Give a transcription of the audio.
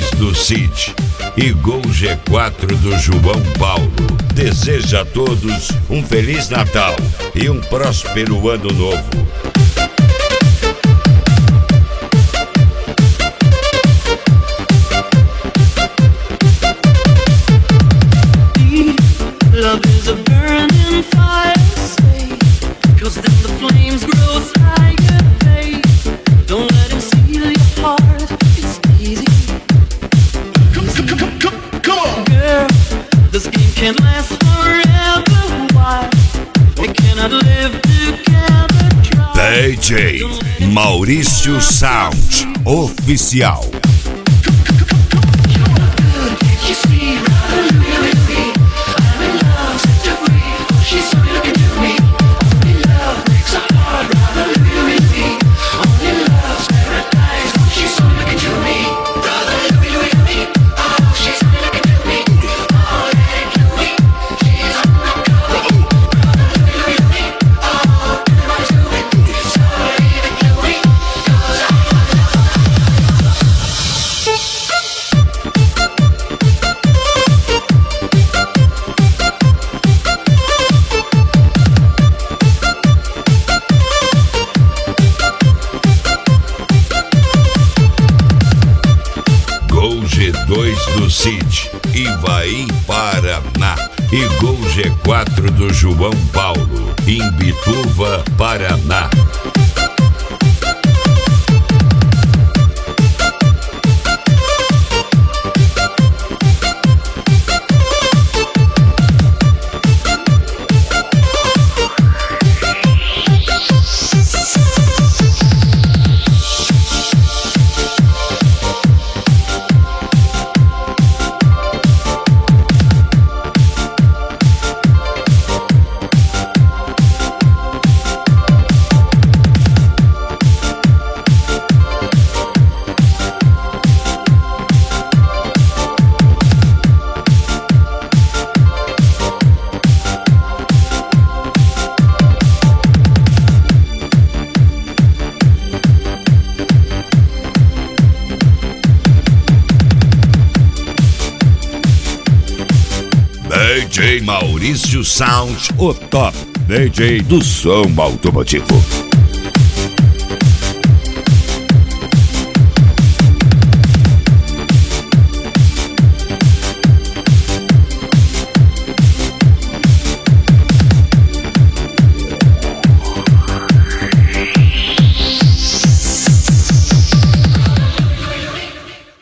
do Cid e Gol G4 do João Paulo. Deseja a todos um Feliz Natal e um próspero Ano Novo. Love is a burning fire, say, 'cause then the flames grow like a face. Don't let him steal your heart, it's easy. Come on, girl, this game can't last forever. Why? We cannot live together. DJ Maurício Sound Oficial. G2 do Cid, Ivaí, Paraná, e Gol G4 do João Paulo, Imbituva, Paraná. DJ Maurício Sound, o top DJ do som automotivo.